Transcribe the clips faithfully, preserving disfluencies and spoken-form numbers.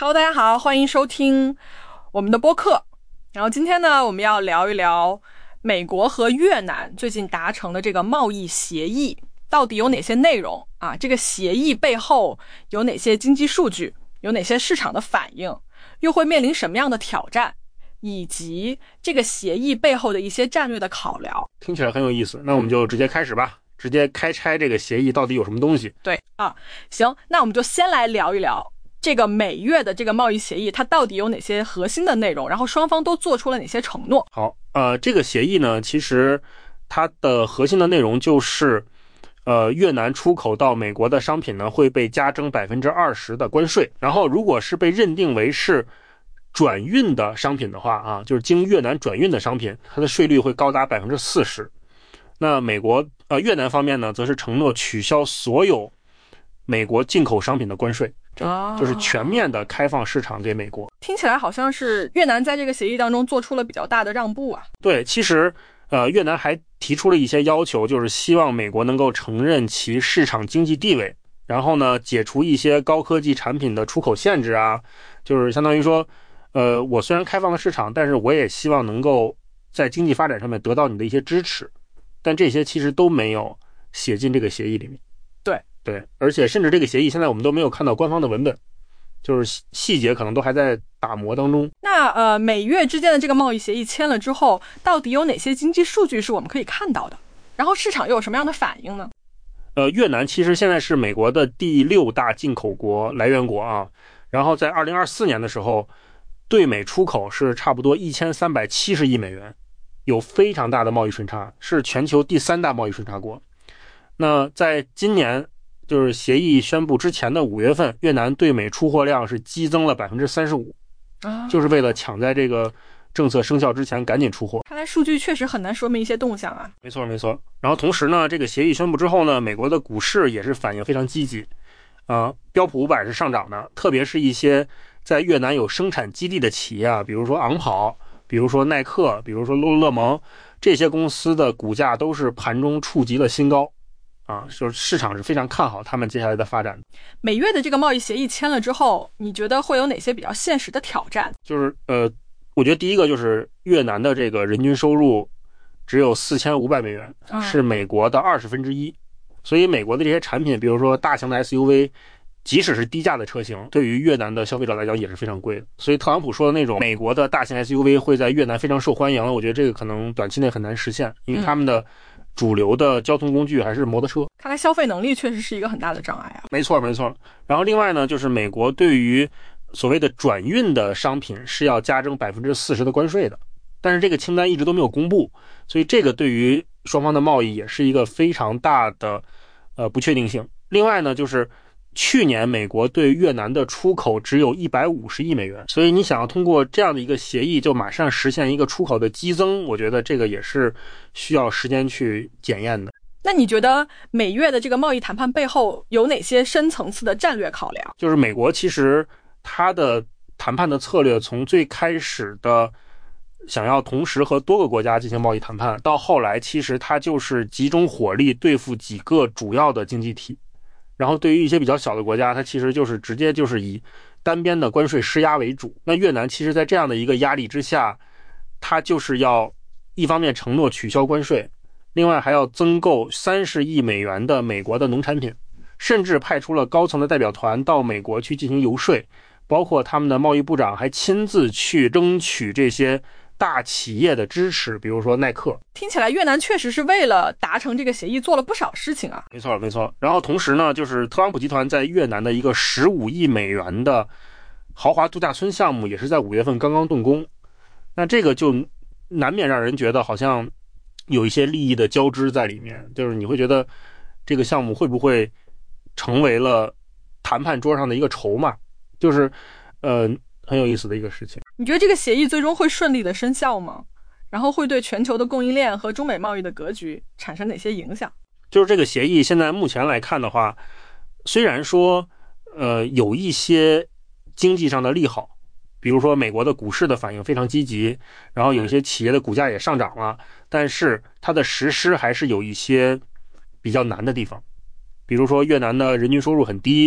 Hello， 大家好，欢迎收听我们的播客。然后今天呢，我们要聊一聊美国和越南最近达成的这个贸易协议到底有哪些内容啊？这个协议背后有哪些经济数据，有哪些市场的反应，又会面临什么样的挑战，以及这个协议背后的一些战略的考量。 听起来很有意思，那我们就直接开始吧，直接开拆这个协议到底有什么东西。 对啊，行，那我们就先来聊一聊这个美越的这个贸易协议，它到底有哪些核心的内容，然后双方都做出了哪些承诺。 好，呃，这个协议呢，其实它的核心的内容就是，呃，越南出口到美国的商品呢会被加征百分之二十的关税，然后如果是被认定为是转运的商品的话啊，就是经越南转运的商品，它的税率会高达百分之四十。那美国呃越南方面呢，则是承诺取消所有美国进口商品的关税。就是全面的开放市场给美国。 听起来好像是越南在这个协议当中做出了比较大的让步啊。 对，其实呃，越南还提出了一些要求，就是希望美国能够承认其市场经济地位，然后呢解除一些高科技产品的出口限制啊，就是相当于说呃，我虽然开放了市场，但是我也希望能够在经济发展上面得到你的一些支持，但这些其实都没有写进这个协议里面。 对对，而且甚至这个协议现在我们都没有看到官方的文本，就是细节可能都还在打磨当中。 那呃，美越之间的这个贸易协议签了之后，到底有哪些经济数据是我们可以看到的？然后市场又有什么样的反应呢？ 呃，越南其实现在是美国的第六大进口国来源国啊，然后在二零二四年的时候，对美出口是差不多一千三百七十亿美元，有非常大的贸易顺差，是全球第三大贸易顺差国。那在今年就是协议宣布之前的五月份，越南对美出货量是激增了百分之三十五，就是为了抢在这个政策生效之前赶紧出货。 看来数据确实很难说明一些动向啊。 没错没错。然后同时呢，这个协议宣布之后呢，美国的股市也是反应非常积极，呃，标普五百是上涨的，特别是一些在越南有生产基地的企业啊，比如说昂跑，比如说耐克，比如说露乐蒙，这些公司的股价都是盘中触及了新高。啊，就是市场是非常看好他们接下来的发展。 美越的这个贸易协议签了之后，你觉得会有哪些比较现实的挑战？ 就是呃，我觉得第一个就是越南的这个人均收入只有四千五百美元， 嗯， 是美国的二十分之一，所以美国的这些产品，比如说大型的 S U V， 即使是低价的车型，对于越南的消费者来讲也是非常贵的。所以特朗普说的那种美国的大型 S U V 会在越南非常受欢迎，我觉得这个可能短期内很难实现，因为他们的、嗯主流的交通工具还是摩托车， 看来消费能力确实是一个很大的障碍啊。 没错没错。然后另外呢，就是美国对于所谓的转运的商品是要加征百分之四十的关税的，但是这个清单一直都没有公布，所以这个对于双方的贸易也是一个非常大的呃不确定性。另外呢，就是去年美国对越南的出口只有一百五十亿美元，所以你想要通过这样的一个协议就马上实现一个出口的激增，我觉得这个也是需要时间去检验的。 那你觉得美越的这个贸易谈判背后有哪些深层次的战略考量？ 就是美国其实它的谈判的策略从最开始的想要同时和多个国家进行贸易谈判，到后来其实它就是集中火力对付几个主要的经济体，然后对于一些比较小的国家，它其实就是直接就是以单边的关税施压为主。那越南其实在这样的一个压力之下，它就是要一方面承诺取消关税，另外还要增购三十亿美元的美国的农产品，甚至派出了高层的代表团到美国去进行游说，包括他们的贸易部长还亲自去争取这些大企业的支持，比如说耐克。 听起来越南确实是为了达成这个协议做了不少事情啊。 没错没错。然后同时呢，就是特朗普集团在越南的一个十五亿美元的豪华度假村项目也是在五月份刚刚动工，那这个就难免让人觉得好像有一些利益的交织在里面，就是你会觉得这个项目会不会成为了谈判桌上的一个筹码，就是呃很有意思的一个事情。 你觉得这个协议最终会顺利的生效吗？然后会对全球的供应链和中美贸易的格局产生哪些影响？ 就是这个协议现在目前来看的话，虽然说呃有一些经济上的利好，比如说美国的股市的反应非常积极，然后有一些企业的股价也上涨了，但是它的实施还是有一些比较难的地方。比如说越南的人均收入很低，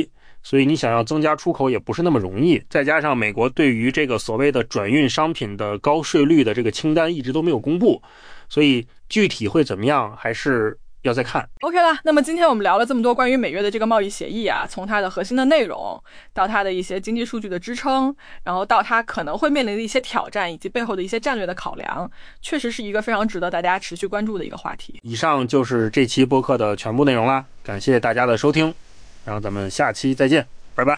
所以你想要增加出口也不是那么容易。再加上美国对于这个所谓的转运商品的高税率的这个清单一直都没有公布，所以具体会怎么样还是要再看。 OK 啦，那么今天我们聊了这么多关于美越的这个贸易协议啊，从它的核心的内容到它的一些经济数据的支撑，然后到它可能会面临的一些挑战以及背后的一些战略的考量，确实是一个非常值得大家持续关注的一个话题。 以上就是这期播客的全部内容啦，感谢大家的收听，然后咱们下期再见。